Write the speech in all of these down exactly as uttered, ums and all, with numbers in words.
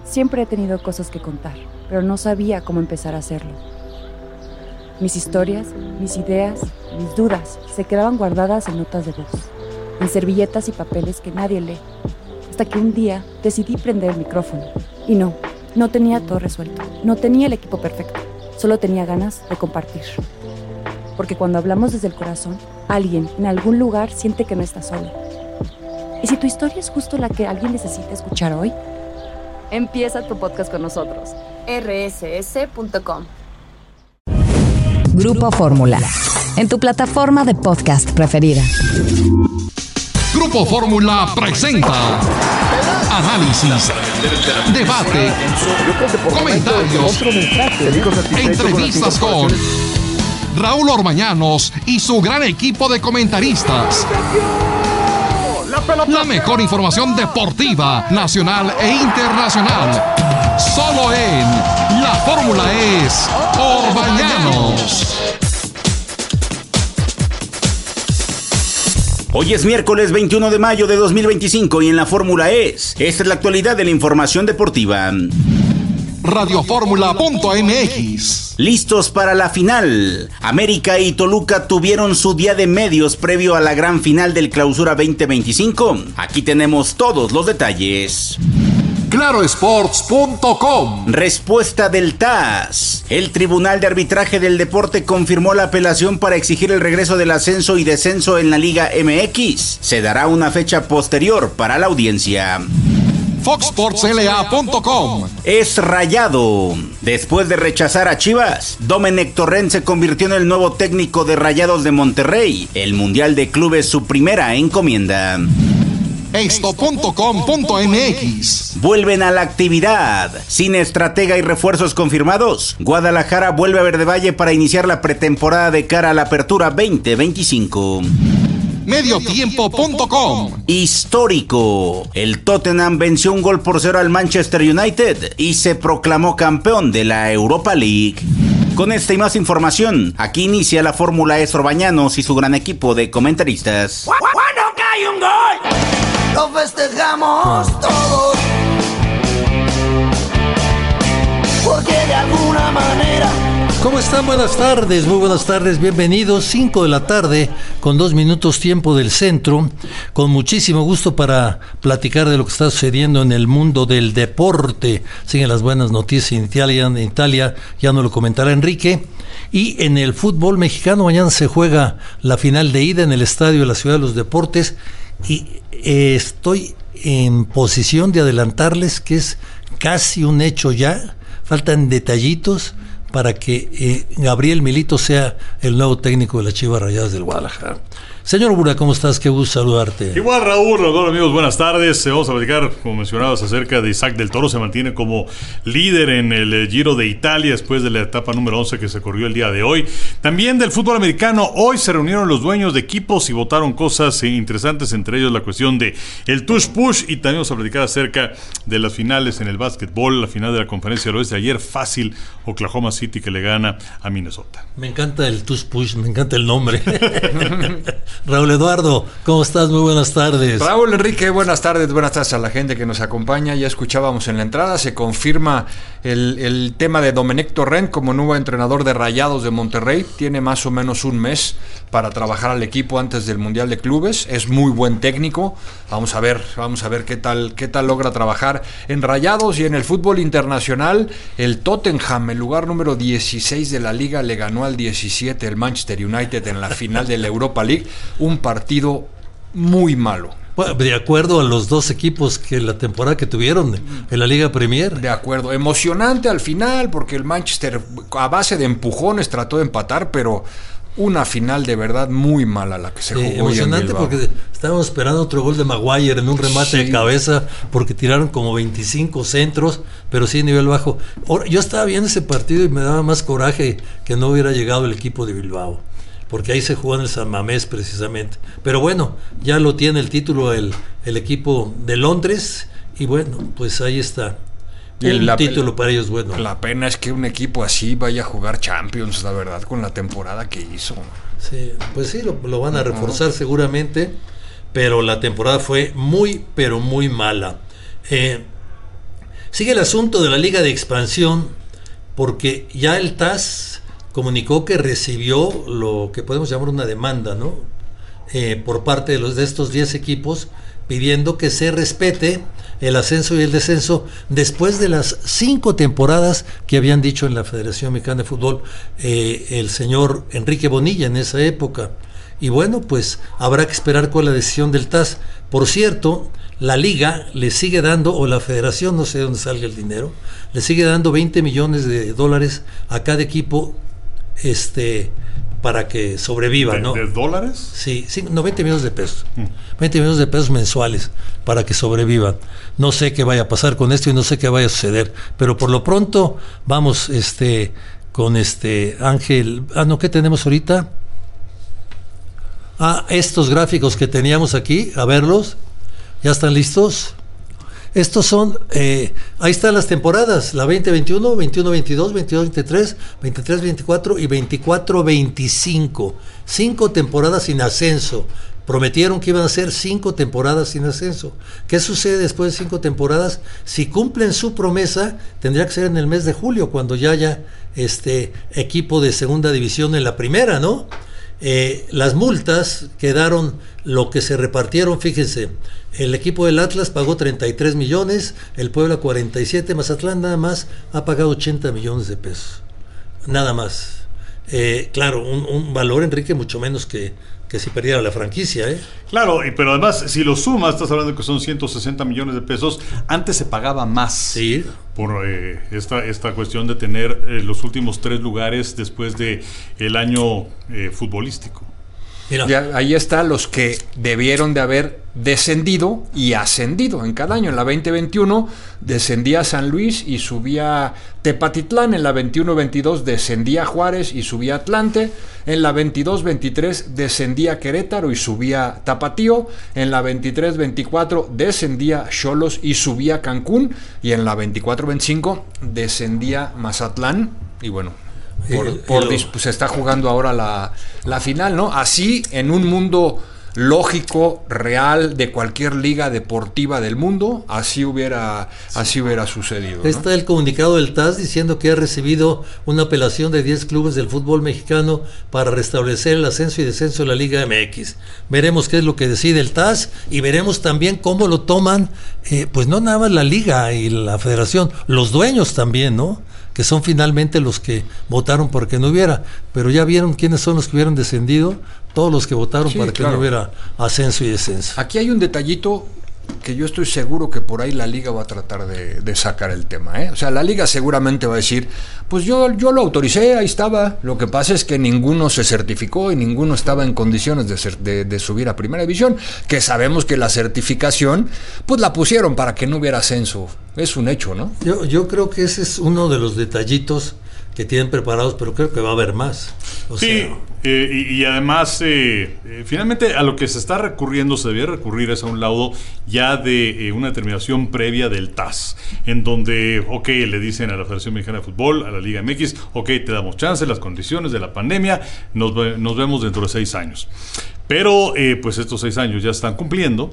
Siempre he tenido cosas que contar, pero no sabía cómo empezar a hacerlo. Mis historias, mis ideas, mis dudas se quedaban guardadas en notas de voz, en servilletas y papeles que nadie lee, hasta que un día decidí prender el micrófono. Y no, no tenía todo resuelto, no tenía el equipo perfecto, solo tenía ganas de compartir. Porque cuando hablamos desde el corazón, alguien en algún lugar siente que no está solo. ¿Y si tu historia es justo la que alguien necesita escuchar hoy? Empieza tu podcast con nosotros. erre ese ese punto com. Grupo Fórmula, en tu plataforma de podcast preferida. Grupo Fórmula presenta análisis, debate, comentarios, entrevistas con Raúl Orbañanos y su gran equipo de comentaristas. La mejor información deportiva, nacional e internacional. Solo en La Fórmula es Orbañanos. Hoy es miércoles veintiuno de mayo de dos mil veinticinco y en La Fórmula es. Esta es la actualidad de la información deportiva. radio fórmula punto eme equis. Listos para la final. América y Toluca tuvieron su día de medios previo a la gran final del Clausura veinte veinticinco. Aquí tenemos todos los detalles. claro sports punto com. Respuesta del T A S. El Tribunal de Arbitraje del Deporte confirmó la apelación para exigir el regreso del ascenso y descenso en la Liga eme equis. Se dará una fecha posterior para la audiencia. fox sports ele a punto com. Es Rayado. Después de rechazar a Chivas, Domenech Torrent se convirtió en el nuevo técnico de Rayados de Monterrey. El Mundial de Clubes su primera encomienda. esto punto com punto eme equis. Vuelven a la actividad. Sin estratega y refuerzos confirmados, Guadalajara vuelve a Verde Valle para iniciar la pretemporada de cara a la apertura veinte veinticinco. medio tiempo punto com. Histórico. El Tottenham venció un gol por cero al Manchester United y se proclamó campeón de la Europa League. Con esta y más información, aquí inicia La Fórmula es Orbañanos y su gran equipo de comentaristas. Cuando cae un gol, lo festejamos todos, porque de alguna manera... ¿Cómo están? Buenas tardes, muy buenas tardes, bienvenidos. cinco de la tarde, con dos minutos tiempo del centro, con muchísimo gusto para platicar de lo que está sucediendo en el mundo del deporte. Siguen las buenas noticias en Italia, en Italia ya nos lo comentará Enrique. Y en el fútbol mexicano, mañana se juega la final de ida en el Estadio de la Ciudad de los Deportes. Y eh, estoy en posición de adelantarles que es casi un hecho ya, faltan detallitos para que eh, Gabriel Milito sea el nuevo técnico de las Chivas Rayadas del Guadalajara. Señor Bura, ¿cómo estás? Qué gusto saludarte. Igual, Raúl, hola amigos, buenas tardes. Vamos a platicar, como mencionabas, acerca de Isaac del Toro. Se mantiene como líder en el Giro de Italia después de la etapa número once que se corrió el día de hoy. También del fútbol americano, hoy se reunieron los dueños de equipos y votaron cosas interesantes, entre ellos la cuestión de el tush push, y también vamos a platicar acerca de las finales en el básquetbol, la final de la Conferencia del Oeste. Ayer fácil, Oklahoma City que le gana a Minnesota. Me encanta el tush push, me encanta el nombre. Raúl Eduardo, ¿cómo estás? Muy buenas tardes. Raúl Enrique, buenas tardes, buenas tardes a la gente que nos acompaña. Ya escuchábamos en la entrada, se confirma el, el tema de Domenech Torrent como nuevo entrenador de Rayados de Monterrey. Tiene más o menos un mes para trabajar al equipo antes del Mundial de Clubes. Es muy buen técnico. Vamos a ver, vamos a ver qué tal, qué tal logra trabajar en Rayados. Y en el fútbol internacional, el Tottenham, el lugar número dieciséis de la liga, le ganó al diecisiete el Manchester United en la final de la Europa League. Un partido muy malo. Bueno, de acuerdo a los dos equipos que la temporada que tuvieron en la Liga Premier. De acuerdo, emocionante al final porque el Manchester a base de empujones trató de empatar, pero una final de verdad muy mala la que se sí, jugó. Emocionante porque estábamos esperando otro gol de Maguire en un remate sí. de cabeza porque tiraron como veinticinco centros, pero sí nivel bajo. Ahora, yo estaba viendo ese partido y me daba más coraje que no hubiera llegado el equipo de Bilbao, porque ahí se jugó en el San Mamés precisamente. Pero bueno, ya lo tiene el título el, el equipo de Londres y bueno, pues ahí está. Y un la, título para ellos bueno. La pena es que un equipo así vaya a jugar Champions, la verdad, con la temporada que hizo. Sí, pues sí, lo, lo van a reforzar uh-huh. seguramente, pero la temporada fue muy, pero muy mala. Eh, sigue el asunto de la Liga de Expansión, porque ya el T A S comunicó que recibió lo que podemos llamar una demanda, ¿no? Eh, por parte de los de estos diez equipos, pidiendo que se respete el ascenso y el descenso después de las cinco temporadas que habían dicho en la Federación Mexicana de Fútbol eh, el señor Enrique Bonilla en esa época. Y bueno, pues habrá que esperar con la decisión del T A S. Por cierto, la liga le sigue dando, o la federación, no sé de dónde salga el dinero, le sigue dando veinte millones de dólares a cada equipo este para que sobreviva, ¿De, ¿no? ¿De dólares? Sí, sí, no, veinte millones de pesos. Mm. veinte millones de pesos mensuales para que sobrevivan. No sé qué vaya a pasar con esto y no sé qué vaya a suceder, pero por lo pronto vamos este con este Ángel, ah no, ¿qué tenemos ahorita? Ah, estos gráficos que teníamos aquí, a verlos. ¿Ya están listos? Estos son, eh, ahí están las temporadas, la veinte veintiuno, veintiuno veintidós, veintidós veintitrés, veintitrés veinticuatro y veinticuatro veinticinco. Cinco temporadas sin ascenso. Prometieron que iban a ser cinco temporadas sin ascenso. ¿Qué sucede después de cinco temporadas? Si cumplen su promesa, tendría que ser en el mes de julio, cuando ya haya este equipo de segunda división en la primera, ¿no? Eh, las multas quedaron lo que se repartieron, fíjense, el equipo del Atlas pagó treinta y tres millones, el Puebla cuarenta y siete, Mazatlán nada más ha pagado ochenta millones de pesos, nada más. Eh, claro, un, un valor, Enrique, mucho menos que, que si perdiera la franquicia, ¿eh? Claro, y, pero además, si lo sumas, estás hablando que son ciento sesenta millones de pesos. Antes se pagaba más. Sí. Por eh, esta, esta cuestión de tener eh, los últimos tres lugares después de el año eh, futbolístico. Mira. Ya, ahí está los que debieron de haber descendido y ascendido en cada año. En la veinte veintiuno descendía San Luis y subía Tepatitlán. En la veintiuno veintidós descendía Juárez y subía Atlante. En la veintidós veintitrés descendía Querétaro y subía Tapatío. En la veintitrés veinticuatro descendía Xolos y subía Cancún. Y en la veinticuatro veinticinco descendía Mazatlán. Y bueno, por, por dis- pues se está jugando ahora la, la final, ¿no? Así, en un mundo lógico, real, de cualquier liga deportiva del mundo, así hubiera, así hubiera sucedido, ¿no? Está el comunicado del T A S diciendo que ha recibido una apelación de diez clubes del fútbol mexicano para restablecer el ascenso y descenso de la Liga M X. Veremos qué es lo que decide el T A S y veremos también cómo lo toman, eh, pues no nada más la liga y la federación, los dueños también, ¿no? Que son finalmente los que votaron para que no hubiera, pero ya vieron quiénes son los que hubieran descendido, todos los que votaron sí, para que claro. no hubiera ascenso y descenso. Aquí hay un detallito que yo estoy seguro que por ahí la liga va a tratar de, de sacar el tema, ¿eh? O sea, la liga seguramente va a decir, pues yo, yo lo autoricé, ahí estaba, lo que pasa es que ninguno se certificó y ninguno estaba en condiciones de, ser, de, de subir a primera división, que sabemos que la certificación, pues la pusieron para que no hubiera ascenso, es un hecho, ¿no? Yo, yo creo que ese es uno de los detallitos que tienen preparados, pero creo que va a haber más. O sí, sea, eh, y, y además, eh, eh, finalmente a lo que se está recurriendo, se debe recurrir es a un laudo ya de eh, una determinación previa del T A S, en donde, ok, le dicen a la Federación Mexicana de Fútbol, a la Liga M X, ok, te damos chance, las condiciones de la pandemia, nos, nos vemos dentro de seis años. Pero eh, pues estos seis años ya están cumpliendo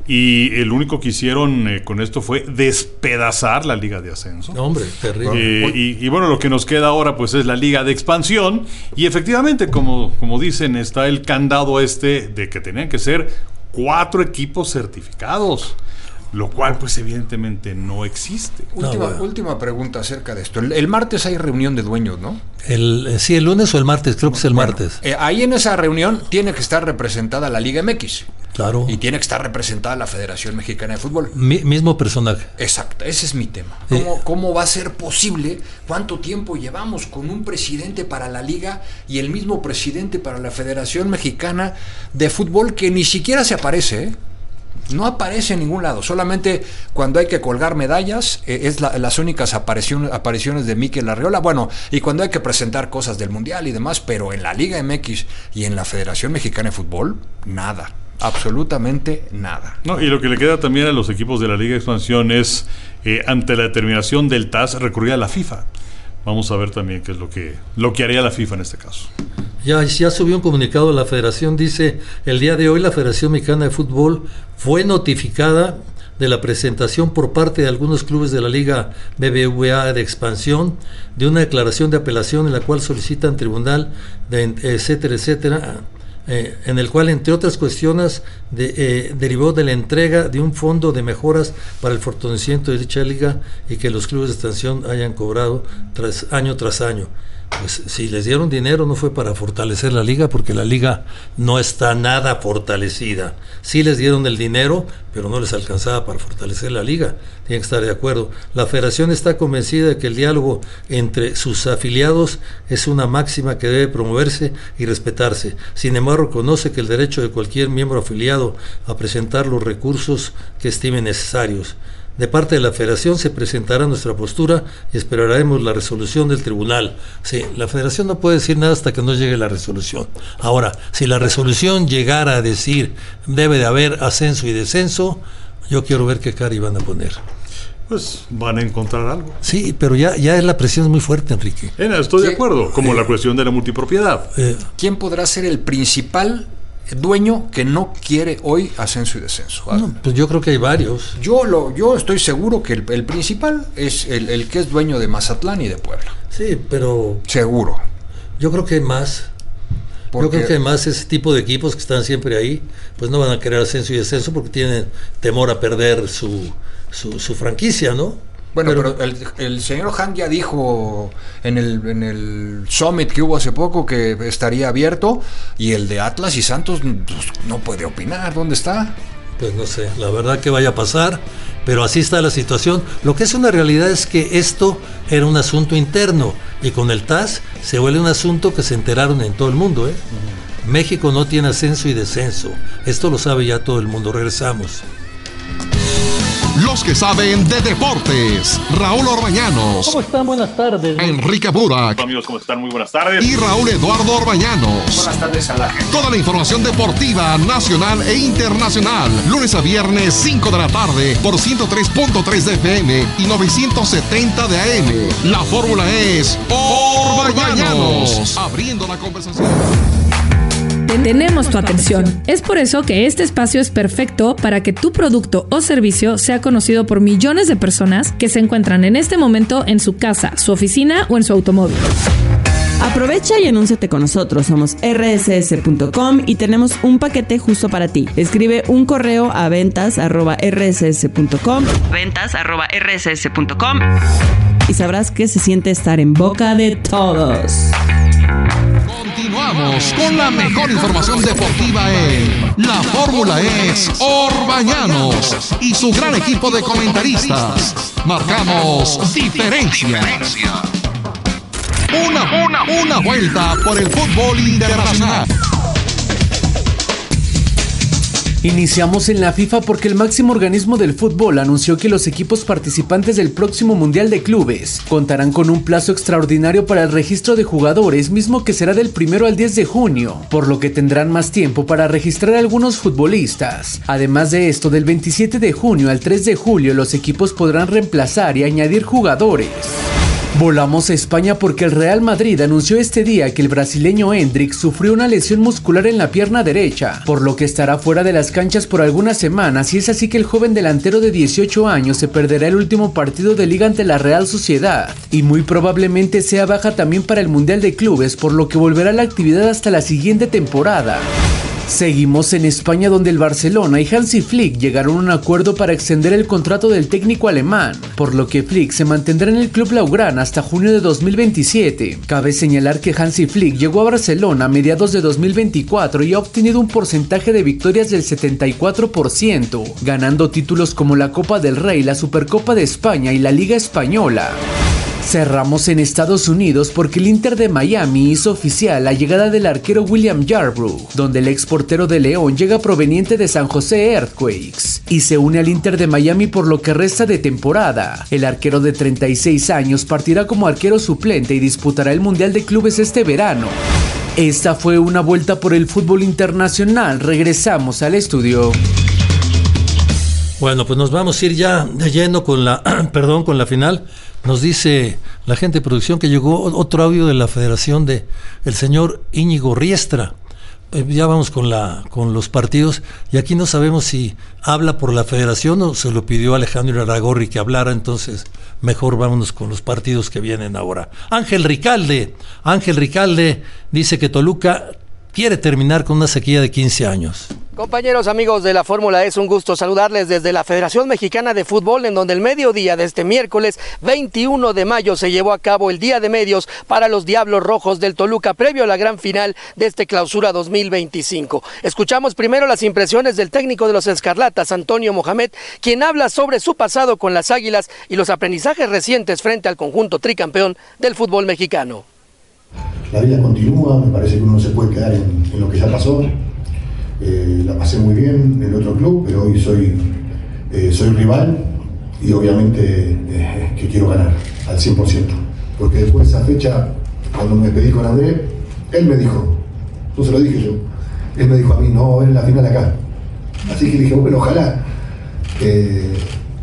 y el único que hicieron eh, con esto fue despedazar la Liga de Ascenso. No, hombre, terrible. Eh, y, y bueno, lo que nos queda ahora pues es la Liga de Expansión y efectivamente, como, como dicen, está el candado este de que tenían que ser cuatro equipos certificados, lo cual pues evidentemente no existe. Última, no, bueno. última pregunta acerca de esto. El, el martes hay reunión de dueños, ¿no? El, sí, el lunes o el martes, creo que es el bueno, martes. Eh, ahí en esa reunión tiene que estar representada la Liga M X. Claro. Y tiene que estar representada la Federación Mexicana de Fútbol. Mi, mismo personaje. Exacto, ese es mi tema. ¿Cómo, sí. ¿Cómo va a ser posible? ¿Cuánto tiempo llevamos con un presidente para la Liga y el mismo presidente para la Federación Mexicana de Fútbol que ni siquiera se aparece, ¿eh? No aparece en ningún lado, solamente cuando hay que colgar medallas, eh, es la, las únicas apariciones, apariciones de Mikel Arriola, bueno, y cuando hay que presentar cosas del Mundial y demás, pero en la Liga M X y en la Federación Mexicana de Fútbol, nada, absolutamente nada. No, y lo que le queda también a los equipos de la Liga de Expansión es, eh, ante la determinación del T A S, recurrir a la FIFA. Vamos a ver también qué es lo que, lo que haría la FIFA en este caso. Ya, ya subió un comunicado de la Federación, dice, el día de hoy la Federación Mexicana de Fútbol fue notificada de la presentación por parte de algunos clubes de la Liga B B V A de expansión de una declaración de apelación en la cual solicitan tribunal, de, etcétera, etcétera, eh, en el cual, entre otras cuestiones, de, eh, derivó de la entrega de un fondo de mejoras para el fortalecimiento de dicha liga y que los clubes de expansión hayan cobrado tras, año tras año. Pues si les dieron dinero no fue para fortalecer la liga, porque la liga no está nada fortalecida. Sí les dieron el dinero, pero no les alcanzaba para fortalecer la liga. Tienen que estar de acuerdo. La federación está convencida de que el diálogo entre sus afiliados es una máxima que debe promoverse y respetarse. Sin embargo, reconoce que el derecho de cualquier miembro afiliado a presentar los recursos que estime necesarios. De parte de la Federación se presentará nuestra postura y esperaremos la resolución del tribunal. Sí, la Federación no puede decir nada hasta que no llegue la resolución. Ahora, si la resolución llegara a decir debe de haber ascenso y descenso, yo quiero ver qué cara iban a poner. Pues van a encontrar algo. Sí, pero ya, ya la presión es muy fuerte, Enrique. Eh, estoy de acuerdo, como eh, la cuestión de la multipropiedad. Eh, ¿Quién podrá ser el principal dueño que no quiere hoy ascenso y descenso? No, pues yo creo que hay varios. Yo lo, yo estoy seguro que el, el principal es el, el que es dueño de Mazatlán y de Puebla. Sí, pero seguro. Yo creo que hay más. Porque yo creo que además ese tipo de equipos que están siempre ahí, pues no van a querer ascenso y descenso porque tienen temor a perder su, su, su franquicia, ¿no? Bueno, pero, pero el, el señor Han ya dijo en el, en el Summit que hubo hace poco que estaría abierto, y el de Atlas y Santos pues, no puede opinar. ¿Dónde está? Pues no sé, la verdad que vaya a pasar, pero así está la situación. Lo que es una realidad es que esto era un asunto interno, y con el T A S se vuelve un asunto que se enteraron en todo el mundo, ¿eh? Uh-huh. México no tiene ascenso y descenso. Esto lo sabe ya todo el mundo. Regresamos. Los que saben de deportes, Raúl Orbañanos. ¿Cómo están? Buenas tardes. Enrique Burak. Hola, amigos, ¿cómo están? Muy buenas tardes. Y Raúl Eduardo Orbañanos. Buenas tardes a la gente. Toda la información deportiva nacional e internacional. Lunes a viernes, cinco de la tarde, por ciento tres punto tres de F M y novecientos setenta de A M. La fórmula es Orbañanos. Abriendo la conversación. Tenemos tu atención. Es por eso que este espacio es perfecto para que tu producto o servicio sea conocido por millones de personas que se encuentran en este momento en su casa, su oficina o en su automóvil. Aprovecha y anúnciate con nosotros. Somos erre ese ese punto com y tenemos un paquete justo para ti. Escribe un correo a ventas arroba erre ese ese punto com, ventas arroba erre ese ese punto com, y sabrás que se siente estar en boca de todos. Continuamos con la mejor información deportiva en La Fórmula es Orbañanos y su gran equipo de comentaristas. Marcamos diferencia. Una, una, una vuelta por el fútbol internacional. Iniciamos en la FIFA porque el máximo organismo del fútbol anunció que los equipos participantes del próximo Mundial de Clubes contarán con un plazo extraordinario para el registro de jugadores, mismo que será del primero al diez de junio, por lo que tendrán más tiempo para registrar a algunos futbolistas. Además de esto, del veintisiete de junio al tres de julio los equipos podrán reemplazar y añadir jugadores. Volamos a España porque el Real Madrid anunció este día que el brasileño Endrick sufrió una lesión muscular en la pierna derecha, por lo que estará fuera de las canchas por algunas semanas, y es así que el joven delantero de dieciocho años se perderá el último partido de liga ante la Real Sociedad, y muy probablemente sea baja también para el Mundial de Clubes, por lo que volverá a la actividad hasta la siguiente temporada. Seguimos en España, donde el Barcelona y Hansi Flick llegaron a un acuerdo para extender el contrato del técnico alemán, por lo que Flick se mantendrá en el club blaugrana hasta junio de dos mil veintisiete. Cabe señalar que Hansi Flick llegó a Barcelona a mediados de dos mil veinticuatro y ha obtenido un porcentaje de victorias del setenta y cuatro por ciento, ganando títulos como la Copa del Rey, la Supercopa de España y la Liga Española. Cerramos en Estados Unidos porque el Inter de Miami hizo oficial la llegada del arquero William Yarbrough, donde el exportero de León llega proveniente de San José Earthquakes y se une al Inter de Miami por lo que resta de temporada. El arquero de treinta y seis años partirá como arquero suplente y disputará el Mundial de Clubes este verano. Esta fue una vuelta por el fútbol internacional. Regresamos al estudio. Bueno, pues nos vamos a ir ya de lleno con la, perdón, con la final. Nos dice la gente de producción que llegó otro audio de la Federación de el señor Íñigo Riestra. eh, ya vamos con la con los partidos, y aquí no sabemos si habla por la federación o se lo pidió Alejandro Irarrágorri que hablara, entonces mejor vámonos con los partidos que vienen ahora. Ángel Ricalde, Ángel Ricalde dice que Toluca quiere terminar con una sequía de quince años. Compañeros, amigos de la Fórmula, es un gusto saludarles desde la Federación Mexicana de Fútbol, en donde el mediodía de este miércoles veintiuno de mayo se llevó a cabo el Día de Medios para los Diablos Rojos del Toluca, previo a la gran final de este Clausura dos mil veinticinco. Escuchamos primero las impresiones del técnico de los Escarlatas, Antonio Mohamed, quien habla sobre su pasado con las Águilas y los aprendizajes recientes frente al conjunto tricampeón del fútbol mexicano. La vida continúa, me parece que uno no se puede quedar en, en lo que ya pasó. Eh, la pasé muy bien en el otro club, pero hoy soy, eh, soy rival y obviamente eh, que quiero ganar al cien por ciento. Porque después de esa fecha, cuando me despedí con André, él me dijo, no se lo dije yo, él me dijo a mí, no, es la final acá. Así que le dije, bueno, ojalá. Eh,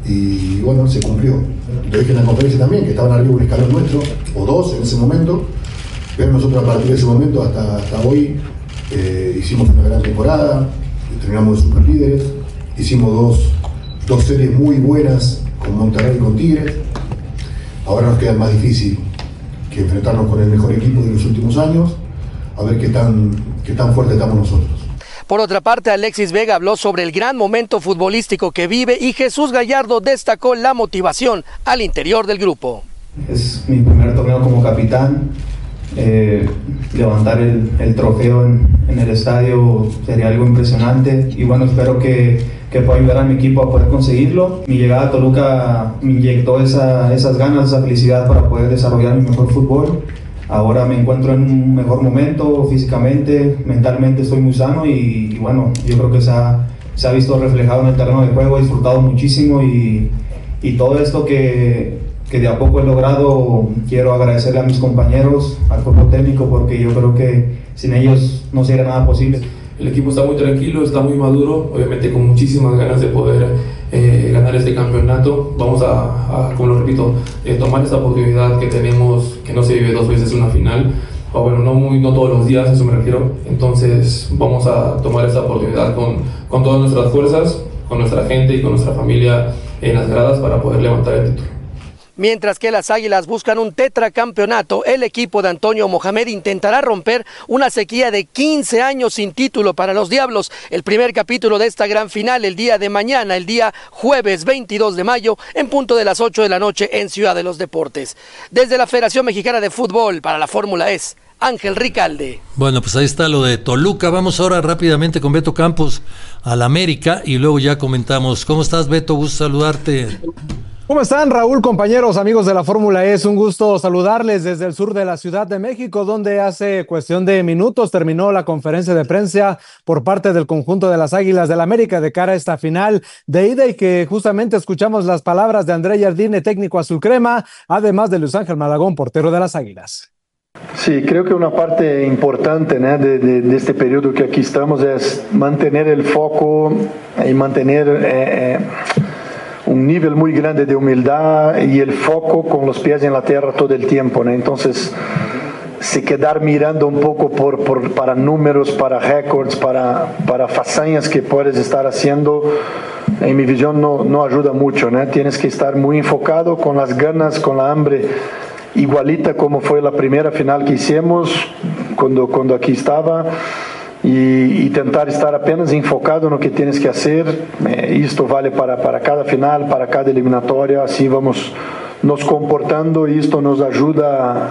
y bueno, se cumplió. Lo dije en la conferencia también, que estaban arriba un escalón nuestro, o dos en ese momento, pero nosotros a partir de ese momento hasta, hasta hoy, Eh, hicimos una gran temporada, terminamos de superlíderes, hicimos dos, dos series muy buenas con Monterrey y con Tigres. Ahora nos queda más difícil que enfrentarnos con el mejor equipo de los últimos años, a ver qué tan, qué tan fuerte estamos nosotros. Por otra parte, Alexis Vega habló sobre el gran momento futbolístico que vive y Jesús Gallardo destacó la motivación al interior del grupo. Es mi primer torneo como capitán. Eh, levantar el, el trofeo en, en el estadio sería algo impresionante y bueno, espero que, que pueda ayudar a mi equipo a poder conseguirlo. Mi llegada a Toluca me inyectó esa, esas ganas, esa felicidad para poder desarrollar mi mejor fútbol. Ahora me encuentro en un mejor momento físicamente, mentalmente estoy muy sano y, y bueno, yo creo que se ha, se ha visto reflejado en el terreno de juego, he disfrutado muchísimo y, y todo esto que que de a poco he logrado, quiero agradecerle a mis compañeros, al cuerpo técnico, porque yo creo que sin ellos no sería nada posible. El equipo está muy tranquilo, está muy maduro, obviamente con muchísimas ganas de poder eh, ganar este campeonato. Vamos a, a como lo repito, eh, tomar esta oportunidad que tenemos, que no se vive dos veces una final, o bueno, no, muy, no todos los días, a eso me refiero. Entonces vamos a tomar esta oportunidad con, con todas nuestras fuerzas, con nuestra gente y con nuestra familia en las gradas para poder levantar el título. Mientras que las Águilas buscan un tetracampeonato, el equipo de Antonio Mohamed intentará romper una sequía de quince años sin título para los Diablos. El primer capítulo de esta gran final el día de mañana, el día jueves veintidós de mayo, en punto de las ocho de la noche en Ciudad de los Deportes. Desde la Federación Mexicana de Fútbol para la Fórmula E, Ángel Ricalde. Bueno, pues ahí está lo de Toluca. Vamos ahora rápidamente con Beto Campos al América y luego ya comentamos. ¿Cómo estás, Beto? Gusto saludarte. ¿Cómo están, Raúl, compañeros, amigos de la Fórmula E? Es un gusto saludarles desde el sur de la Ciudad de México, donde hace cuestión de minutos terminó la conferencia de prensa por parte del conjunto de las Águilas del América de cara a esta final de ida y que justamente escuchamos las palabras de André Jardine, técnico azulcrema, además de Luis Ángel Malagón, portero de las Águilas. Sí, creo que una parte importante, ¿no? de, de, de este periodo que aquí estamos es mantener el foco y mantener... Eh, eh, un nivel muy grande de humildad y el foco con los pies en la tierra todo el tiempo, ¿no? Entonces, si quedar mirando un poco por, por, para números, para récords, para, para façanhas que puedes estar haciendo, en mi visión no, no ayuda mucho, ¿no? Tienes que estar muy enfocado, con las ganas, con la hambre, igualita como fue la primera final que hicimos, cuando, cuando aquí estaba. Y, y tentar estar apenas enfocado en lo que tienes que hacer. Eh, esto vale para, para cada final, para cada eliminatoria, así vamos nos comportando y esto nos ayuda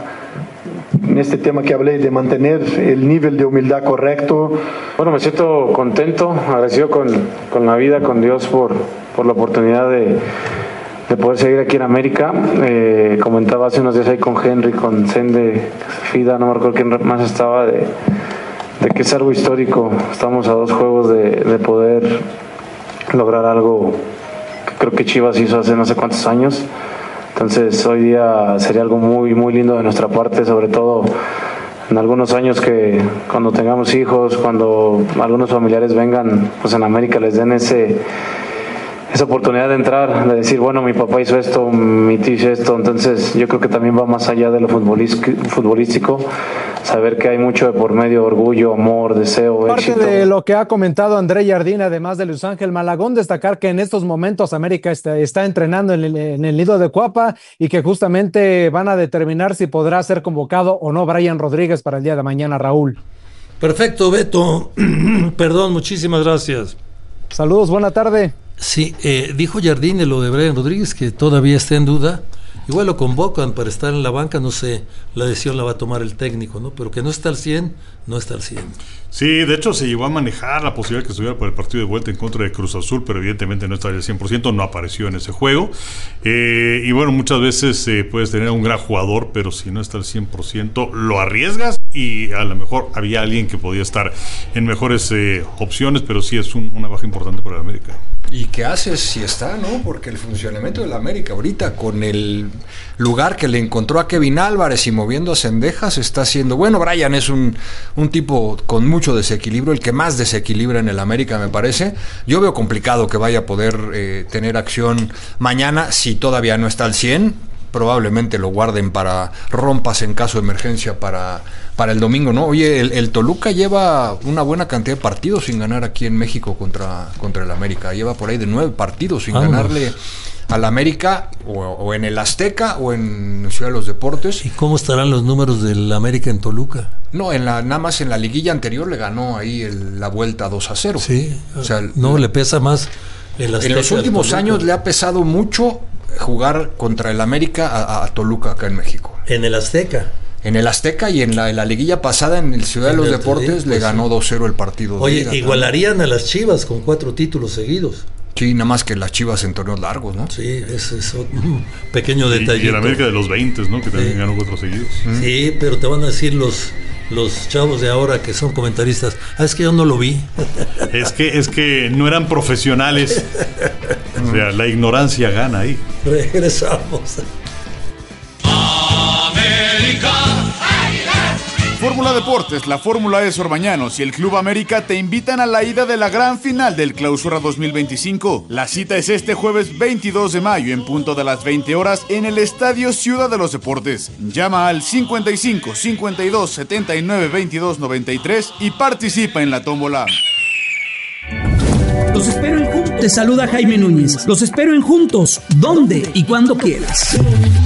en este tema que hablé de mantener el nivel de humildad correcto. Bueno, me siento contento, agradecido con, con la vida, con Dios por, por la oportunidad de, de poder seguir aquí en América. Eh, comentaba hace unos días ahí con Henry, con Sende, Fida, no me recuerdo quién más estaba, de de que es algo histórico. Estamos a dos juegos de, de poder lograr algo que creo que Chivas hizo hace no sé cuántos años. Entonces hoy día sería algo muy muy lindo de nuestra parte, sobre todo en algunos años que cuando tengamos hijos, cuando algunos familiares vengan, pues en América les den ese esa oportunidad de entrar, de decir, bueno, mi papá hizo esto, mi tío hizo esto. Entonces yo creo que también va más allá de lo futbolístico, saber que hay mucho de por medio, orgullo, amor, deseo, Parte éxito. de lo que ha comentado André Jardín, además de Luis Ángel Malagón, destacar que en estos momentos América está, está entrenando en el, en el nido de Cuapa y que justamente van a determinar si podrá ser convocado o no Brian Rodríguez para el día de mañana, Raúl. Perfecto, Beto. Perdón, muchísimas gracias. Saludos, buena tarde. Sí, eh, dijo Jardín de lo de Brian Rodríguez, que todavía está en duda. Igual lo convocan para estar en la banca, no sé, la decisión la va a tomar el técnico, ¿no? Pero que no está al cien, no está al cien. Sí, de hecho se llegó a manejar la posibilidad que estuviera para el partido de vuelta en contra de Cruz Azul, pero evidentemente no estaría al cien por ciento, no apareció en ese juego. Eh, y bueno, muchas veces eh, puedes tener a un gran jugador, pero si no está al cien por ciento, lo arriesgas y a lo mejor había alguien que podía estar en mejores eh, opciones, pero sí es un, una baja importante para el América. ¿Y qué haces si está, no? Porque el funcionamiento del América ahorita, con el lugar que le encontró a Kevin Álvarez y moviendo a Cendejas, está haciendo... Bueno, Brian es un, un tipo con mucho desequilibrio, el que más desequilibra en el América, me parece. Yo veo complicado que vaya a poder eh, tener acción mañana, si todavía no está al cien. Probablemente lo guarden para rompas en caso de emergencia para, para el domingo, ¿no? Oye, el, el Toluca lleva una buena cantidad de partidos sin ganar aquí en México contra, contra el América. Lleva por ahí de nueve partidos sin Vamos. ganarle al América, o, o en el Azteca o en Ciudad de los Deportes. ¿Y cómo estarán los números del América en Toluca? No, en la, nada más en la liguilla anterior le ganó ahí el, la vuelta dos a cero. Sí, o sea, no, la, le pesa más el Azteca. En los últimos años le ha pesado mucho jugar contra el América a, a Toluca acá en México. En el Azteca. En el Azteca y en la, en la liguilla pasada en el Ciudad de los Deportes pues le ganó dos cero el partido. Oye, de igualarían a las Chivas con cuatro títulos seguidos. Sí, nada más que las Chivas en torneos largos, ¿no? Sí, ese es un pequeño detalle. Y, y el América de los veinte, ¿no? Que también sí. ganó cuatro seguidos. Sí, pero te van a decir los... los chavos de ahora que son comentaristas, ah, es que yo no lo vi. Es que, es que no eran profesionales. O sea, la ignorancia gana ahí. Regresamos. América. Fórmula Deportes, la Fórmula E Sorbañanos y el Club América te invitan a la ida de la gran final del Clausura dos mil veinticinco. La cita es este jueves veintidós de mayo en punto de las veinte horas en el Estadio Ciudad de los Deportes. Llama al cincuenta y cinco, cincuenta y dos, setenta y nueve, veintidós, noventa y tres y participa en la tómbola. Los espero en Juntos. Te saluda Jaime Núñez. Los espero en Juntos, donde y cuando quieras.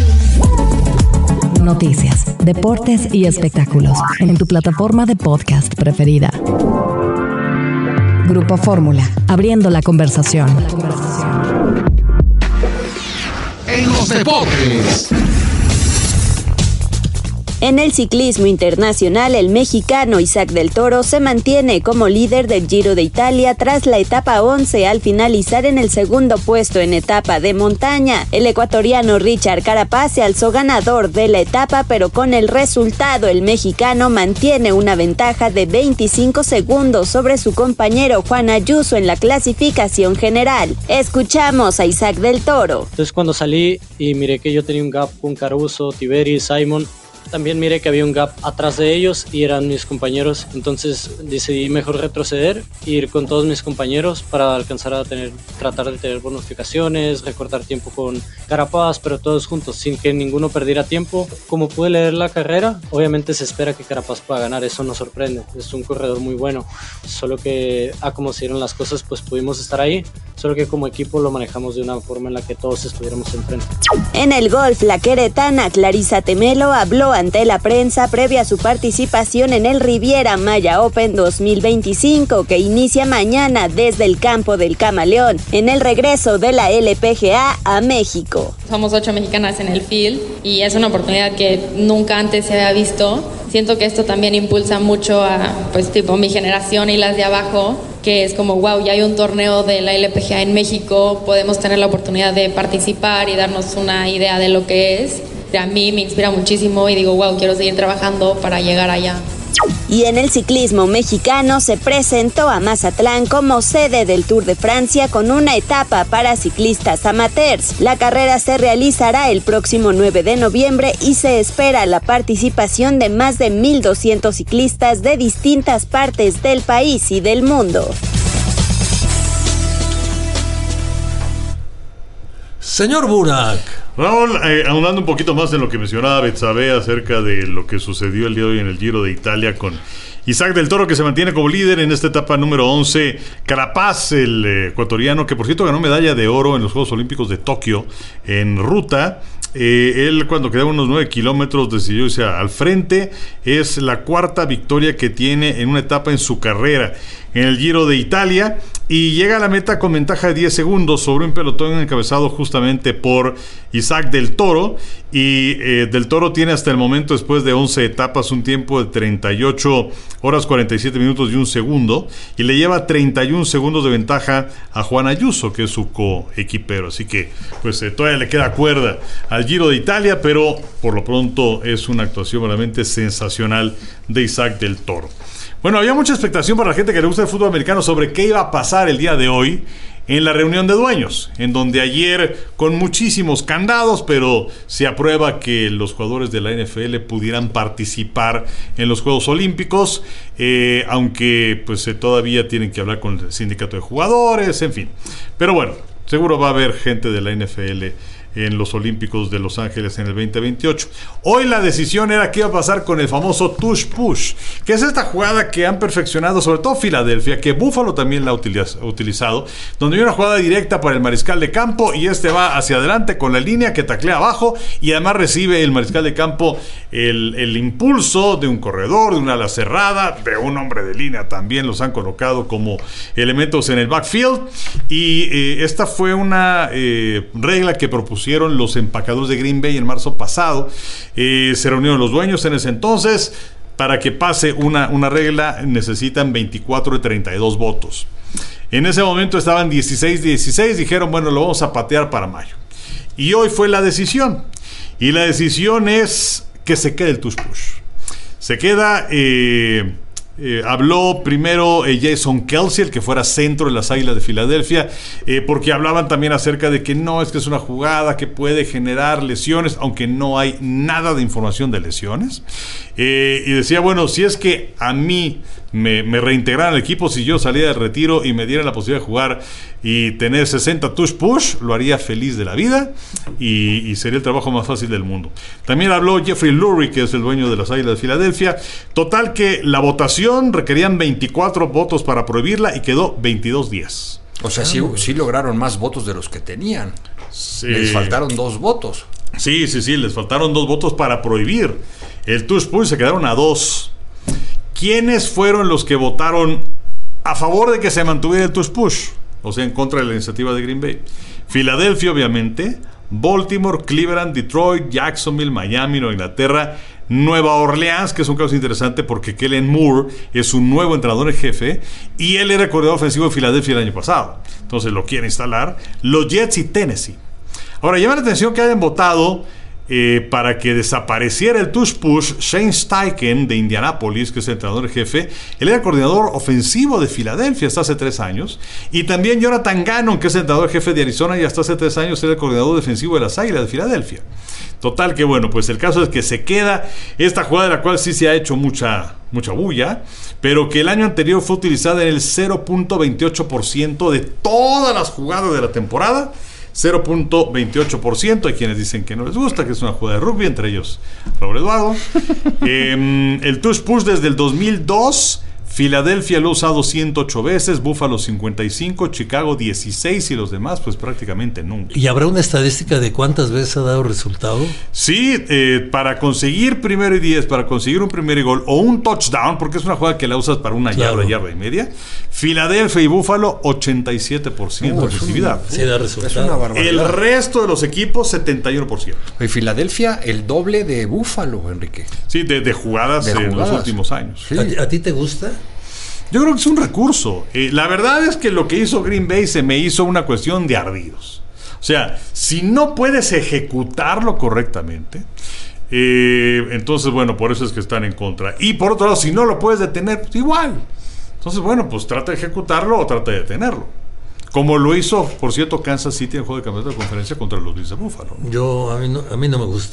Noticias, deportes y espectáculos en tu plataforma de podcast preferida. Grupo Fórmula, abriendo la conversación. En los deportes. En el ciclismo internacional, el mexicano Isaac del Toro se mantiene como líder del Giro de Italia tras la etapa once al finalizar en el segundo puesto en etapa de montaña. El ecuatoriano Richard Carapaz se alzó ganador de la etapa, pero con el resultado el mexicano mantiene una ventaja de veinticinco segundos sobre su compañero Juan Ayuso en la clasificación general. Escuchamos a Isaac del Toro. Entonces cuando salí y miré que yo tenía un gap con Caruso, Tiberi, Simon, también miré que había un gap atrás de ellos y eran mis compañeros, entonces decidí mejor retroceder e ir con todos mis compañeros para alcanzar a tener, tratar de tener bonificaciones, recortar tiempo con Carapaz, pero todos juntos, sin que ninguno perdiera tiempo. Como pude leer la carrera, obviamente se espera que Carapaz pueda ganar, eso nos sorprende, es un corredor muy bueno, solo que a como se dieron las cosas, pues pudimos estar ahí, solo que como equipo lo manejamos de una forma en la que todos estuviéramos enfrente. En el golf, la queretana Clarisa Temelo habló ante la prensa previa a su participación en el Riviera Maya Open dos mil veinticinco, que inicia mañana desde el campo del Camaleón, en el regreso de la L P G A a México. Somos ocho mexicanas en el field y es una oportunidad que nunca antes se había visto. Siento que esto también impulsa mucho a, pues, tipo, mi generación y las de abajo, que es como, wow, ya hay un torneo de la L P G A en México, podemos tener la oportunidad de participar y darnos una idea de lo que es. A mí me inspira muchísimo y digo, wow, quiero seguir trabajando para llegar allá. Y en el ciclismo mexicano se presentó a Mazatlán como sede del Tour de Francia con una etapa para ciclistas amateurs. La carrera se realizará el próximo nueve de noviembre y se espera la participación de más de mil doscientos ciclistas de distintas partes del país y del mundo. Señor Burak. Raúl, eh, ahondando un poquito más en lo que mencionaba Betsabe acerca de lo que sucedió el día de hoy en el Giro de Italia con Isaac del Toro, que se mantiene como líder en esta etapa número once. Carapaz, el eh, ecuatoriano, que por cierto ganó medalla de oro en los Juegos Olímpicos de Tokio en ruta. Eh, él, cuando quedaban unos nueve kilómetros, decidió irse al frente. Es la cuarta victoria que tiene en una etapa en su carrera en el Giro de Italia, y llega a la meta con ventaja de diez segundos sobre un pelotón encabezado justamente por Isaac del Toro. Y eh, del Toro tiene hasta el momento, después de once etapas, un tiempo de treinta y ocho horas cuarenta y siete minutos y un segundo, y le lleva treinta y un segundos de ventaja a Juan Ayuso, que es su coequipero. Así que pues eh, todavía le queda cuerda al Giro de Italia, pero por lo pronto es una actuación realmente sensacional de Isaac del Toro. Bueno, había mucha expectación para la gente que le gusta el fútbol americano sobre qué iba a pasar el día de hoy en la reunión de dueños, en donde ayer, con muchísimos candados, pero se aprueba que los jugadores de la N F L pudieran participar en los Juegos Olímpicos, eh, aunque pues eh, todavía tienen que hablar con el sindicato de jugadores, en fin. Pero bueno, seguro va a haber gente de la N F L en los Olímpicos de Los Ángeles en el veinte veintiocho. Hoy la decisión era qué iba a pasar con el famoso tush push, que es esta jugada que han perfeccionado sobre todo Filadelfia, que Buffalo también la ha utilizado, donde hay una jugada directa para el mariscal de campo y este va hacia adelante con la línea que taclea abajo, y además recibe el mariscal de campo el, el impulso de un corredor, de una ala cerrada, de un hombre de línea. También los han colocado como elementos en el backfield, y eh, esta fue una eh, regla que propuso los empacadores de Green Bay en marzo pasado. Eh, se reunieron los dueños en ese entonces. Para que pase una, una regla necesitan veinticuatro de treinta y dos votos. En ese momento estaban dieciséis dieciséis. Dijeron, bueno, lo vamos a patear para mayo. Y hoy fue la decisión. Y la decisión es que se quede el tush push. Se queda... Eh, Eh, habló primero eh, Jason Kelce, el que fuera centro de las Águilas de Filadelfia, eh, porque hablaban también acerca de que no, es que es una jugada que puede generar lesiones, aunque no hay nada de información de lesiones. Eh, y decía, bueno, si es que a mí me, me reintegraran al equipo, si yo salía del retiro y me dieran la posibilidad de jugar y tener sesenta tush push, lo haría feliz de la vida y, y sería el trabajo más fácil del mundo. También habló Jeffrey Lurie, que es el dueño de las Águilas de Filadelfia. Total que la votación requerían veinticuatro votos para prohibirla y quedó veintidós diez. O sea, sí, sí lograron más votos de los que tenían. Sí. Les faltaron dos votos. Sí, sí, sí, les faltaron dos votos para prohibir el tush push, se quedaron a dos. ¿Quiénes fueron los que votaron a favor de que se mantuviera el tush push? O sea, en contra de la iniciativa de Green Bay. Filadelfia, obviamente, Baltimore, Cleveland, Detroit, Jacksonville, Miami, Nueva Inglaterra, Nueva Orleans, que es un caso interesante porque Kellen Moore es un nuevo entrenador en jefe y él era el coordinador ofensivo de Filadelfia el año pasado. Entonces lo quiere instalar. Los Jets y Tennessee. Ahora, llama la atención que hayan votado eh, para que desapareciera el tush push Shane Steichen de Indianápolis, que es el entrenador en jefe. Él era el coordinador ofensivo de Filadelfia hasta hace tres años. Y también Jonathan Gannon, que es el entrenador en jefe de Arizona y hasta hace tres años era el coordinador defensivo de las Águilas de Filadelfia. Total que bueno, pues el caso es que se queda esta jugada, de la cual sí se ha hecho mucha, mucha bulla, pero que el año anterior fue utilizada en el cero punto veintiocho por ciento de todas las jugadas de la temporada. cero punto veintiocho por ciento. Hay quienes dicen que no les gusta, que es una jugada de rugby, entre ellos Raúl Eduardo. eh, el tush push desde el dos mil dos, Filadelfia lo ha usado ciento ocho veces, Buffalo cincuenta y cinco, Chicago dieciséis y los demás pues prácticamente nunca. ¿Y habrá una estadística de cuántas veces ha dado resultado? Sí, eh, para conseguir primero y diez, para conseguir un primer y gol o un touchdown, porque es una jugada que la usas para una claro. yarda, yarda y media, Filadelfia y Buffalo ochenta y siete por ciento uh, de efectividad. Sí, da resultado. El resto de los equipos setenta y uno por ciento. Y Filadelfia el doble de Buffalo, Enrique. Sí, de, de jugadas de en jugadas. Los últimos años. Sí. ¿A, ¿A ti te gusta? Yo creo que es un recurso. Eh, la verdad es que lo que hizo Green Bay se me hizo una cuestión de ardidos. O sea, si no puedes ejecutarlo correctamente, eh, entonces, bueno, por eso es que están en contra. Y por otro lado, si no lo puedes detener, pues igual. Entonces, bueno, pues trata de ejecutarlo o trata de detenerlo. Como lo hizo, por cierto, Kansas City en el juego de campeonato de conferencia contra los Bills de Buffalo. Yo, a mí no, a mí no me gusta.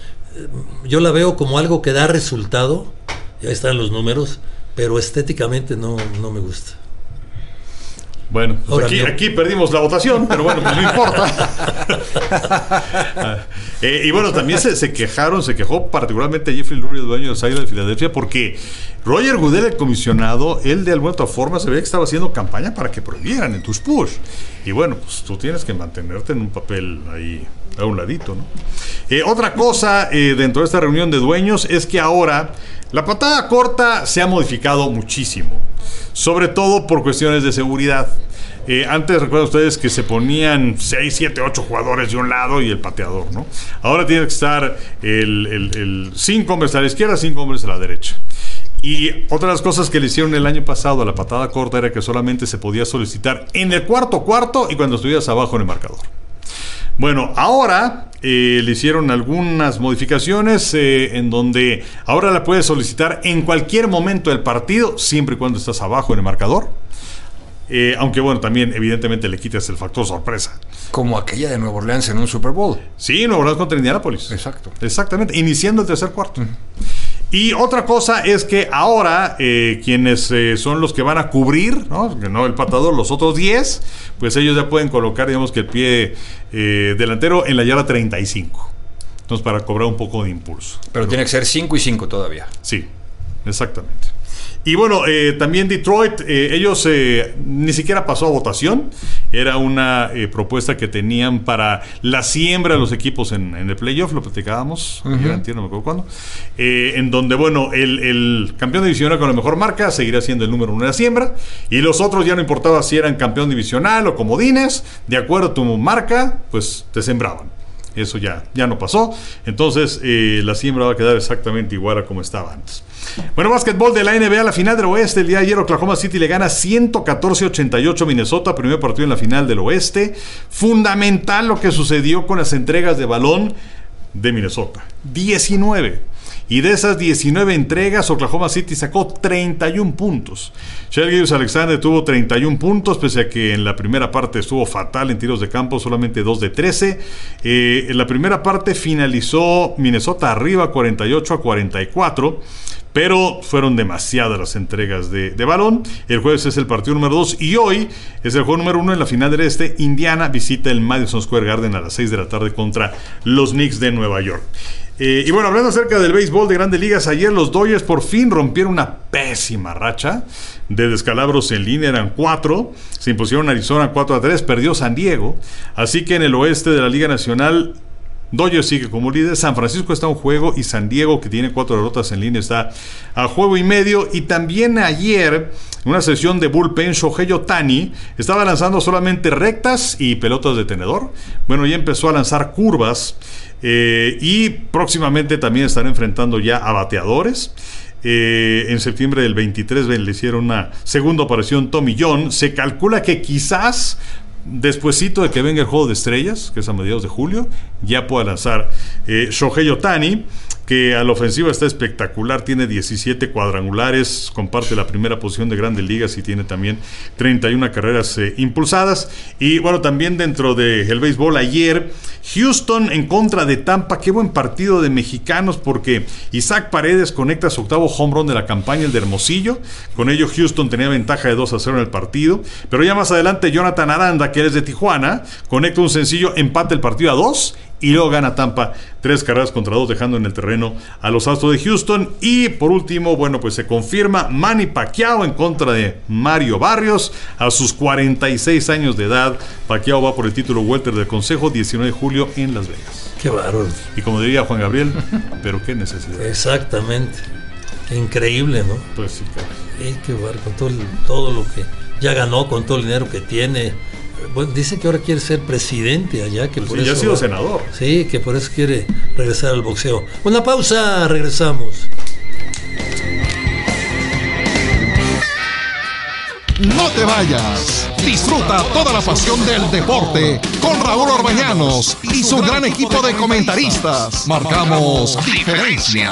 Yo la veo como algo que da resultado. Ya están los números. Pero estéticamente no, no me gusta. Bueno, pues aquí, aquí perdimos la votación, pero bueno, pues no importa. eh, y bueno, también se, se quejaron, se quejó particularmente Jeffrey Lurie, dueño de los Águilas de Filadelfia, porque Roger Goodell, el comisionado, él de alguna otra forma se veía que estaba haciendo campaña para que prohibieran en tus push. Y bueno, pues tú tienes que mantenerte en un papel ahí a un ladito, ¿no? Eh, otra cosa eh, dentro de esta reunión de dueños es que ahora la patada corta se ha modificado muchísimo, sobre todo por cuestiones de seguridad. Eh, antes recuerdan ustedes que se ponían seis, siete, ocho jugadores de un lado y el pateador, ¿no? Ahora tiene que estar el, el, el cinco hombres a la izquierda, cinco hombres a la derecha. Y otra de las cosas que le hicieron el año pasado a la patada corta era que solamente se podía solicitar en el cuarto cuarto y cuando estuvieras abajo en el marcador. Bueno, ahora eh, le hicieron algunas modificaciones eh, en donde ahora la puedes solicitar en cualquier momento del partido, siempre y cuando estás abajo en el marcador. Eh, aunque bueno, también evidentemente le quitas el factor sorpresa. Como aquella de Nueva Orleans en un Super Bowl. Sí, Nueva Orleans contra Indianapolis. Exacto. Exactamente, iniciando el tercer cuarto. Uh-huh. Y otra cosa es que ahora eh, quienes eh, son los que van a cubrir, ¿no? no el patador, los otros diez, pues ellos ya pueden colocar, digamos que el pie eh, delantero en la yarda treinta y cinco. Entonces, para cobrar un poco de impulso. Pero, Pero tiene que ser cinco y cinco todavía. Sí, exactamente. Y bueno, eh, también Detroit, eh, ellos eh, ni siquiera pasó a votación. Era una eh, propuesta que tenían para la siembra de los equipos en, en el playoff, lo platicábamos, uh-huh. Era antier, no me acuerdo cuándo, eh, en donde, bueno, el, el campeón divisional con la mejor marca seguirá siendo el número uno de la siembra, y los otros ya no importaba si eran campeón divisional o comodines, de acuerdo a tu marca, pues te sembraban. Eso ya, ya no pasó. Entonces eh, la siembra va a quedar exactamente igual a como estaba antes. Bueno, básquetbol de la N B A, la final del oeste. El día de ayer Oklahoma City le gana ciento catorce a ochenta y ocho a Minnesota, primer partido en la final del oeste. Fundamental lo que sucedió con las entregas de balón de Minnesota, diecinueve. Y de esas diecinueve entregas, Oklahoma City sacó treinta y uno puntos. Shai Gilgeous-Alexander tuvo treinta y uno puntos, pese a que en la primera parte estuvo fatal en tiros de campo, solamente dos de trece. Eh, en la primera parte finalizó Minnesota arriba cuarenta y ocho a cuarenta y cuatro. Pero fueron demasiadas las entregas de, de balón. El jueves es el partido número dos y hoy es el juego número uno en la final del este. Indiana visita el Madison Square Garden a las seis de la tarde contra los Knicks de Nueva York. Eh, y bueno, hablando acerca del béisbol de Grandes Ligas, ayer los Dodgers por fin rompieron una pésima racha de descalabros en línea, eran cuatro, se impusieron Arizona cuatro a tres, perdió San Diego, así que en el oeste de la Liga Nacional Dodgers sigue como líder, San Francisco está a un juego y San Diego, que tiene cuatro derrotas en línea, está a juego y medio. Y también ayer, en una sesión de bullpen, Shohei Ohtani estaba lanzando solamente rectas y pelotas de tenedor. Bueno, ya empezó a lanzar curvas eh, y próximamente también estará enfrentando ya a bateadores. Eh, en septiembre del veintitrés le hicieron una segunda operación Tommy John. Se calcula que quizás despuesito de que venga el juego de estrellas, que es a mediados de julio, ya pueda lanzar eh, Shohei Ohtani, que a la ofensiva está espectacular, tiene diecisiete cuadrangulares, comparte la primera posición de Grandes Ligas y tiene también treinta y una carreras eh, impulsadas. Y bueno, también dentro del béisbol ayer, Houston en contra de Tampa, qué buen partido de mexicanos, porque Isaac Paredes conecta su octavo home run de la campaña, el de Hermosillo. Con ello Houston tenía ventaja de dos a cero en el partido, pero ya más adelante Jonathan Aranda, que es de Tijuana, conecta un sencillo, empate el partido a dos. Y luego gana Tampa tres carreras contra dos, dejando en el terreno a los Astros de Houston. Y por último, bueno, pues se confirma Manny Pacquiao en contra de Mario Barrios. A sus cuarenta y seis años de edad, Pacquiao va por el título welter del Consejo, diecinueve de julio en Las Vegas. Qué bárbaro. Y como diría Juan Gabriel, pero qué necesidad. Exactamente. Increíble, ¿no? Pues sí, claro. Sí, qué bárbaro, con todo, el, todo lo que ya ganó, con todo el dinero que tiene. Bueno, dice que ahora quiere ser presidente allá, que pues por sí, eso ya ha sido va, senador. Sí, que por eso quiere regresar al boxeo. Una pausa, regresamos. No te vayas. Disfruta toda la pasión del deporte con Raúl Orbañanos y su gran equipo de comentaristas. Marcamos diferencia.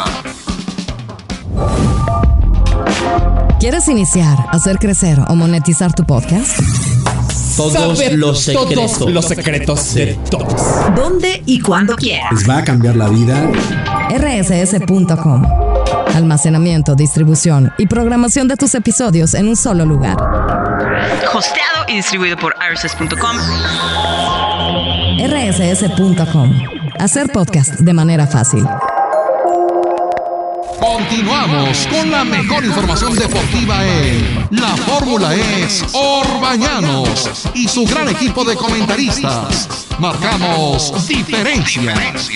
¿Quieres iniciar, hacer crecer o monetizar tu podcast? Todos Saber los secretos. Todos los secretos de todos. ¿Dónde y cuándo quieras? Les va a cambiar la vida. R S S punto com. Almacenamiento, distribución y programación de tus episodios en un solo lugar. Hosteado y distribuido por R S S punto com. R S S punto com. Hacer podcast de manera fácil. Continuamos con la mejor información deportiva en La Fórmula es Orbañanos y su gran equipo de comentaristas. Marcamos diferencia.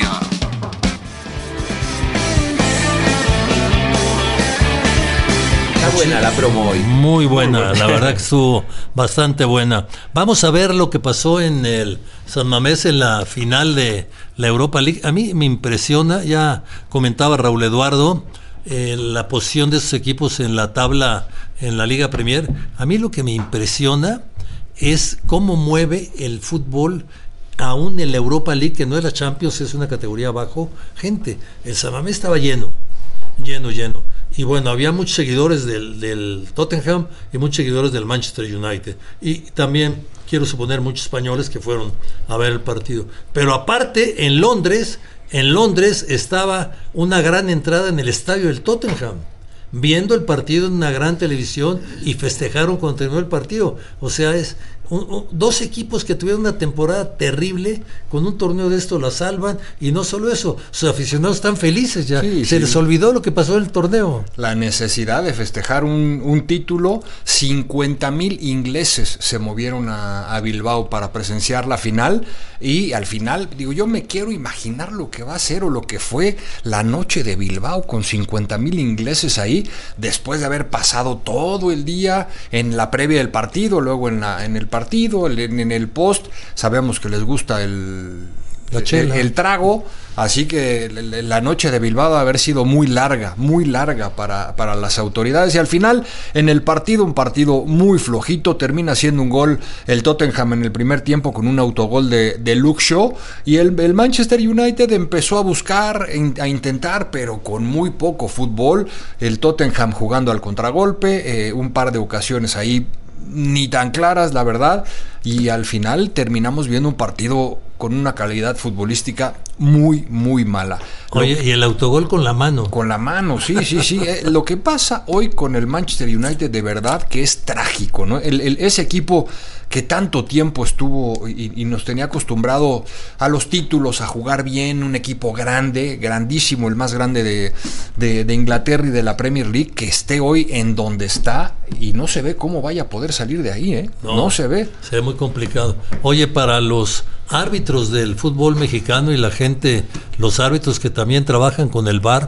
Está buena la promo hoy. Muy buena, la verdad que estuvo bastante buena. Vamos a ver lo que pasó en el San Mamés en la final de la Europa League. A mí me impresiona, ya comentaba Raúl Eduardo, eh, la posición de esos equipos en la tabla en la Liga Premier. A mí lo que me impresiona es cómo mueve el fútbol aún en la Europa League, que no es la Champions, es una categoría abajo. Gente, el San Mamés estaba lleno, lleno, lleno. Y bueno, había muchos seguidores del, del Tottenham y muchos seguidores del Manchester United. Y también, quiero suponer, muchos españoles que fueron a ver el partido. Pero aparte, en Londres, en Londres estaba una gran entrada en el estadio del Tottenham, viendo el partido en una gran televisión, y festejaron cuando terminó el partido. O sea, es un, un, dos equipos que tuvieron una temporada terrible, con un torneo de esto la salvan, y no solo eso, sus aficionados están felices ya. Sí, se sí. les olvidó lo que pasó en el torneo. La necesidad de festejar un, un título. Cincuenta mil ingleses se movieron a, a Bilbao para presenciar la final, y al final, digo, yo me quiero imaginar lo que va a ser o lo que fue la noche de Bilbao con cincuenta mil ingleses ahí, después de haber pasado todo el día en la previa del partido, luego en, la, en el partido, en, en el post. Sabemos que les gusta el, el, el trago, así que la noche de Bilbao va a haber sido muy larga, muy larga para, para las autoridades, y al final en el partido, un partido muy flojito, termina siendo un gol el Tottenham en el primer tiempo con un autogol de, de Luke Shaw, y el, el Manchester United empezó a buscar, a intentar, pero con muy poco fútbol. El Tottenham jugando al contragolpe, eh, un par de ocasiones ahí ni tan claras, la verdad, y al final terminamos viendo un partido con una calidad futbolística muy, muy mala. Oye, lo, y el autogol con la mano. Con la mano, sí, sí, sí. eh, lo que pasa hoy con el Manchester United, de verdad que es trágico, ¿no? El, el, ese equipo que tanto tiempo estuvo y, y nos tenía acostumbrado a los títulos, a jugar bien, un equipo grande, grandísimo, el más grande de, de, de Inglaterra y de la Premier League, que esté hoy en donde está, y no se ve cómo vaya a poder salir de ahí, ¿eh? No, no se ve. Se ve muy complicado. Oye, para los árbitros del fútbol mexicano y la gente, los árbitros que también trabajan con el V A R,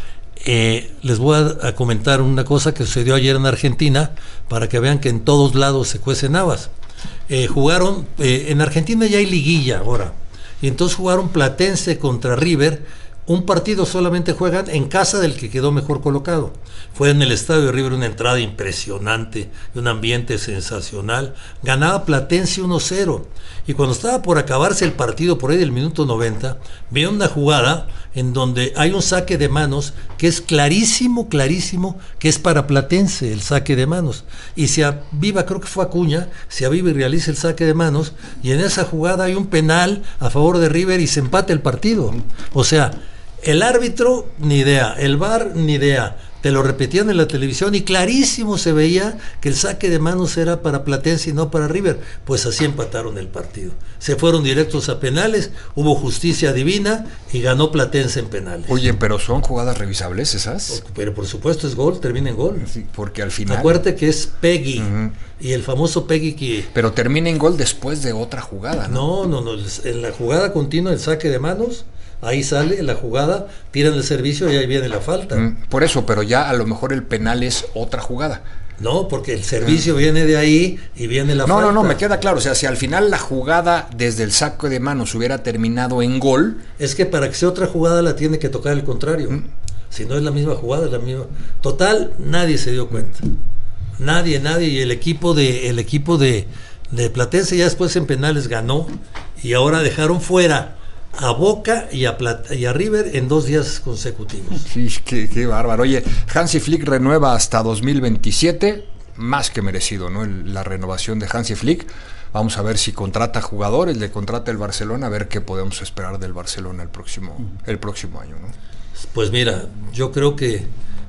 eh, les voy a, a comentar una cosa que sucedió ayer en Argentina, para que vean que en todos lados se cuecen habas. Eh, jugaron, eh, en Argentina ya hay liguilla ahora, y entonces jugaron Platense contra River. Un partido solamente juegan en casa del que quedó mejor colocado. Fue en el estadio de River, una entrada impresionante, un ambiente sensacional. Ganaba Platense uno cero. Y cuando estaba por acabarse el partido, por ahí del minuto noventa, vieron una jugada en donde hay un saque de manos que es clarísimo, clarísimo, que es para Platense el saque de manos. Y se aviva, creo que fue Acuña, se aviva y realiza el saque de manos, y en esa jugada hay un penal a favor de River y se empata el partido. O sea, el árbitro, ni idea, el V A R, ni idea. Te lo repetían en la televisión y clarísimo se veía que el saque de manos era para Platense y no para River. Pues así empataron el partido. Se fueron directos a penales, hubo justicia divina y ganó Platense en penales. Oye, pero son jugadas revisables esas. Pero por supuesto es gol, termina en gol. Sí, porque al final... Acuérdate que es Peggy, uh-huh. Y el famoso Peggy que... Pero termina en gol después de otra jugada, ¿no? No, no, no. En la jugada continua, el saque de manos... Ahí sale la jugada, tiran el servicio y ahí viene la falta. Mm, por eso, pero ya a lo mejor el penal es otra jugada. No, porque el servicio mm. viene de ahí y viene la no, falta. No, no, no, me queda claro. O sea, si al final la jugada desde el saque de manos hubiera terminado en gol... Es que para que sea otra jugada la tiene que tocar el contrario. Mm. Si no es la misma jugada, es la misma... Total, nadie se dio cuenta. Nadie, nadie. Y el equipo de, el equipo de, de Platense ya después en penales ganó, y ahora dejaron fuera a Boca y a, Plata, y a River en dos días consecutivos. Sí, qué, qué bárbaro. Oye, Hansi Flick renueva hasta dos mil veintisiete, más que merecido, ¿no? El, la renovación de Hansi Flick. Vamos a ver si contrata jugadores, le contrata el Barcelona, a ver qué podemos esperar del Barcelona el próximo, el próximo año, ¿no? Pues mira, yo creo que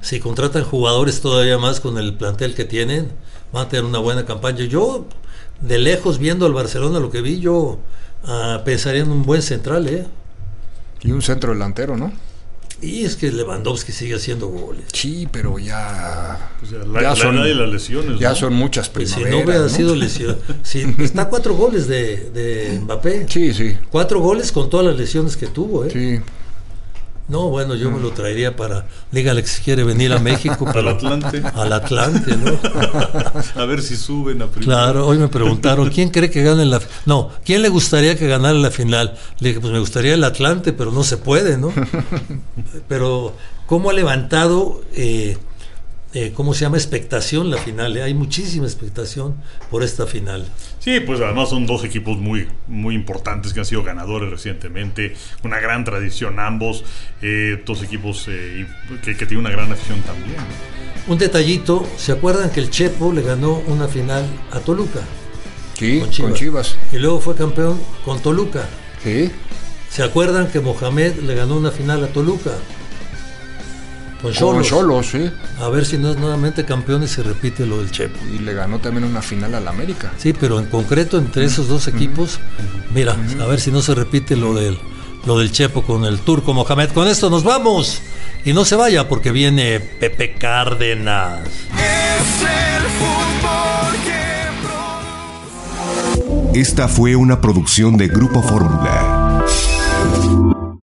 si contratan jugadores todavía más con el plantel que tienen, van a tener una buena campaña. Yo, de lejos, viendo al Barcelona lo que vi, yo uh, pensaría en un buen central, ¿eh? Y un centro delantero, ¿no? Y es que Lewandowski sigue haciendo goles. Sí, pero ya... O sea, la, ya la son, edad y las lesiones, ya ¿no? son muchas Pues primaveras, si no hubiera ¿no? sido lesión. Si está a cuatro goles de, de Mbappé. Sí, sí. Cuatro goles con todas las lesiones que tuvo, ¿eh? Sí. No, bueno, yo me lo traería para... Dígale que si quiere venir a México. Al Atlante. Al Atlante, ¿no? A ver si suben a primera. Claro, hoy me preguntaron, ¿quién cree que gane la... No, ¿quién le gustaría que ganara la final? Le dije, pues me gustaría el Atlante, pero no se puede, ¿no? Pero, ¿cómo ha levantado... Eh, Eh, ¿cómo se llama? Expectación la final, ¿eh? Hay muchísima expectación por esta final. Sí, pues además son dos equipos muy, muy importantes que han sido ganadores recientemente, una gran tradición ambos, eh, dos equipos eh, que, que tienen una gran afición también. Un detallito, ¿se acuerdan que el Chepo le ganó una final a Toluca? Sí, con Chivas. Con Chivas. Y luego fue campeón con Toluca. Sí. ¿Se acuerdan que Mohamed le ganó una final a Toluca? Con Xolos. Xolos, sí. A ver si no es nuevamente campeón y se repite lo del Chepo. Y le ganó también una final al América. Sí, pero en concreto entre esos dos equipos, uh-huh. mira, uh-huh. a ver si no se repite lo del, lo del Chepo con el turco Mohamed. Con esto nos vamos. Y no se vaya porque viene Pepe Cárdenas. Es el fútbol que... Esta fue una producción de Grupo Fórmula.